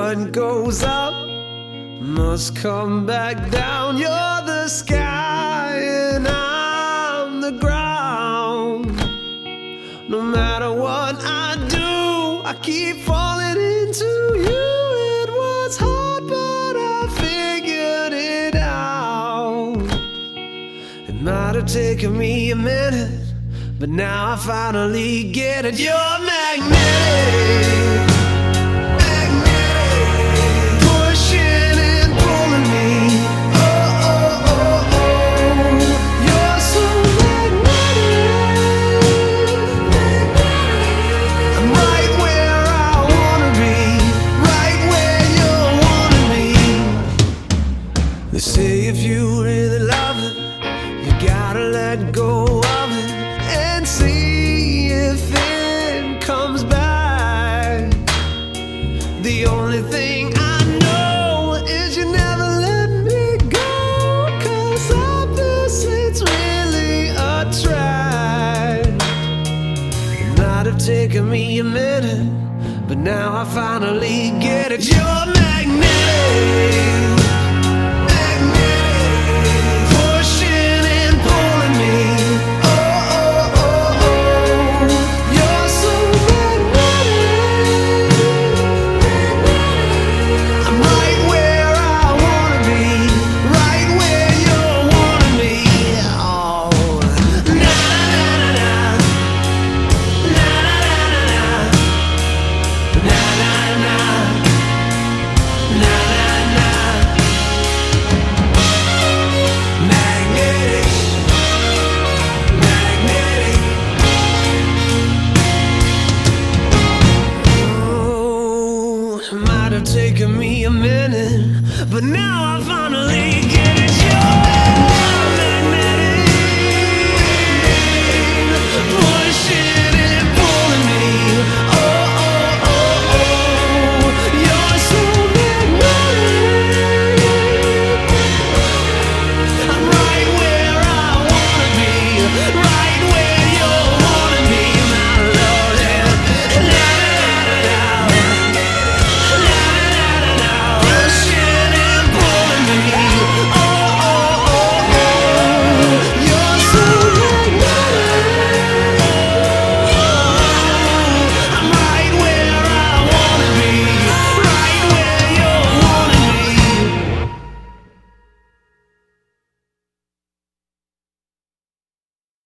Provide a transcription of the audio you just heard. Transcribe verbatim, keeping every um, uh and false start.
what goes up must come back down. You're the sky and I'm the ground. No matter what I do, I keep falling into you. It was hard, but I figured it out. It might have taken me a minute, but now I finally get it. You're magnetic, magnetic, pushing and pulling me. Oh, oh, oh, oh. You're so magnetic, magnetic. I'm right where I wanna be, right where you wanna be. They say if you really love it, you gotta let go of it and see if it comes back. The only thing I know is you never let me go, 'cause opposites really attract. It might have taken me a minute, but now I finally get it. You're magnetic.